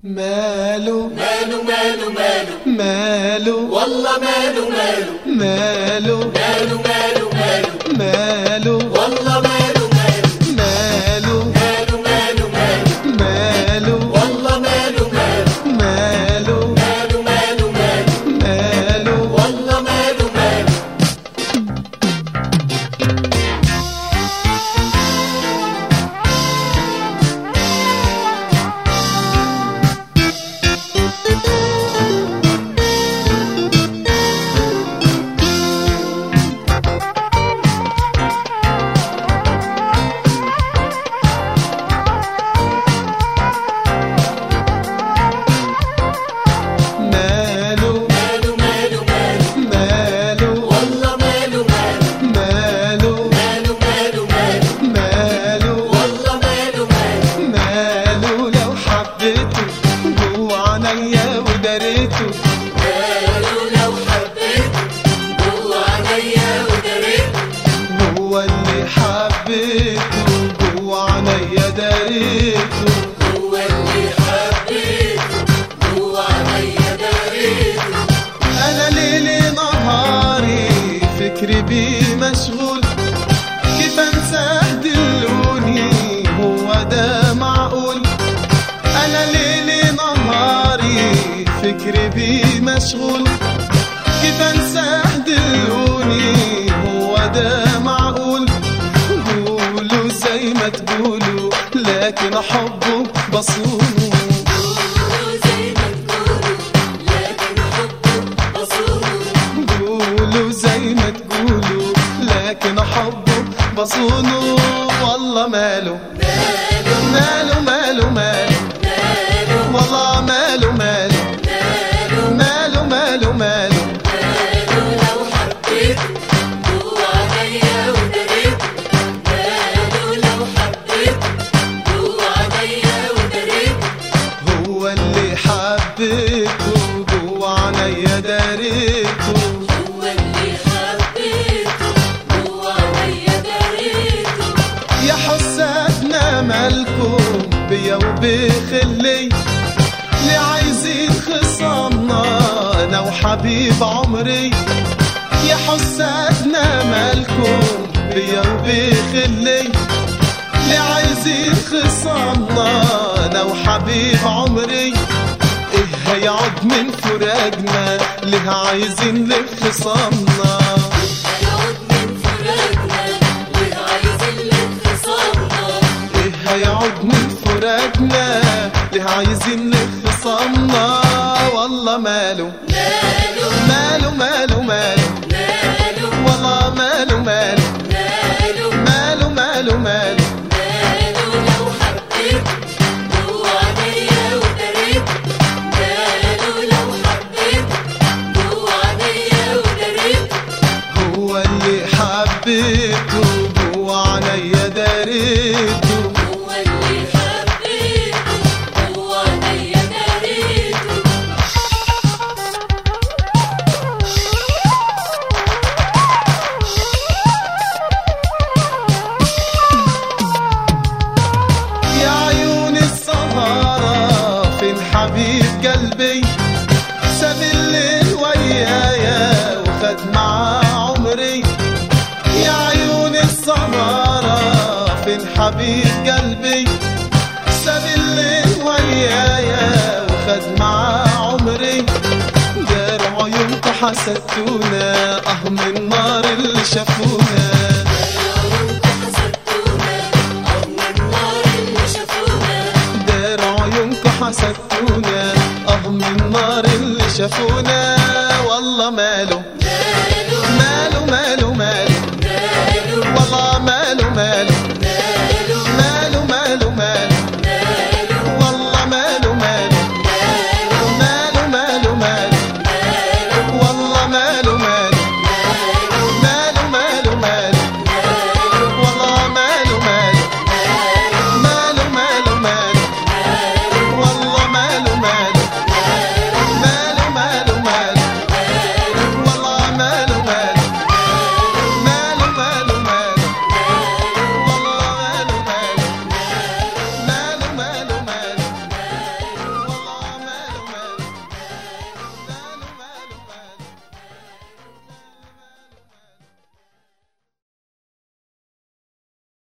ماله ماله ماله ماله ماله والله ماله ماله ماله ماله ماله ماله ماله والله ماله ماله ماله ماله ماله ماله ماله والله ماله ماله ماله ماله ماله ماله ماله والله ماله ماله هو اللي حبيته جوا عينيا داريته أنا ليلي نهاري فكري بيه مشغول كيف أنساه دلوني هو ده معقول أنا ليلي نهاري فكري بيه مشغول كيف أنساه دلوني هو ده معقول قولوا زي ما تقولوا لكن حبه بصونه قولوا زي ما تقولوا لكن حبه بصونه قولوا زي ما تقولوا لكن حبه بصونه والله ماله ماله ماله ماله والله ماله ماله ماله ماله ماله لو حبيته جوا عينيا وداريته ماله لو حبيته جوا عينيا وداريته هو اللي حبيته جوا عينيا داريته هو اللي حبيته جوا عينيا داريته يا حسادنا مالكم بيا وبخلي ليه عايزين خصامنا انا وحبيب عمري يا حسادنا مالكم بيا وبخلي ليه عايزين خصامنا انا وحبيب عمري ايه هيعود من فراقنا ليه عايزين لخصامنا هيعود من فراقنا ليه عايزين لخصامنا ايه هيعود من فراقنا ليه عايزين لخصامنا والله ماله ماله ماله ماله والله ماله ماله ماله ماله ماله لو حبيته جوا عينيا وداريته ماله لو حبيته جوا عينيا وداريته هو اللي حبيته جوا عينيا داريته هو اللي حبيته جوا عينيا داريته يا عيون السهارة فين حبيب قلبي ساب الليل ويايا وخد معاه عمري يا عيون السهارة فين حبيب قلبي ساب الليل ويايا وخد معاه عمري دار عيونكم حسدتونا من النار اللي شافونا دار عيونكم حسدتونا من النار اللي شافونا